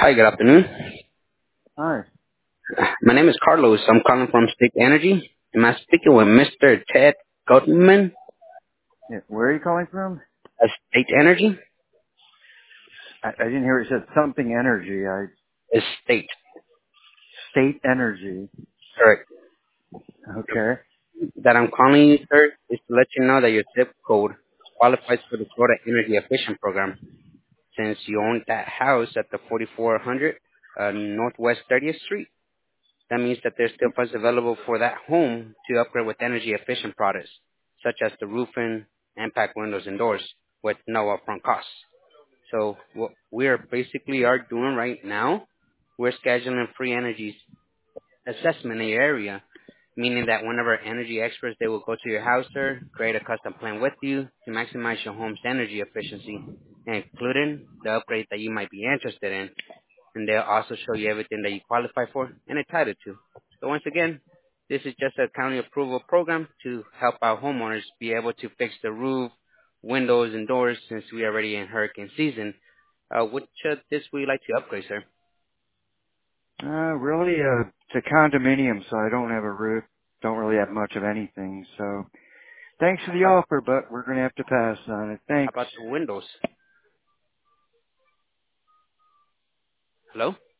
Hi, good afternoon. Hi. My name is Carlos. I'm calling from State Energy. Am I speaking with Mr. Ted Goldman Yeah, where are you calling from? of State Energy? I didn't hear it said something energy. It's State. State energy. Correct. The Okay. that I'm calling you, sir, is to let you know that your zip code qualifies for the Florida Energy Efficient Program. Since you own that house at the 4400 Northwest 30th Street, that means that there's still funds available for that home to upgrade with energy efficient products, such as the roofing, impact windows and doors, with no upfront costs. So what we are basically are doing right now, we're scheduling free energy assessment in your area, meaning that one of our energy experts, they will go to your house, sir, create a custom plan with you to maximize your home's energy efficiency, including the upgrade that you might be interested in, and they'll also show you everything that you qualify for and entitled to. So once again, this is just a county approval program to help our homeowners be able to fix the roof, windows, and doors since we are already in hurricane season. Which this would you like to upgrade, sir? Really, it's a condominium, so I don't have a roof. Don't really have much of anything. So thanks for the How offer, but we're going to have to pass on it. Thanks. about the windows? Hello?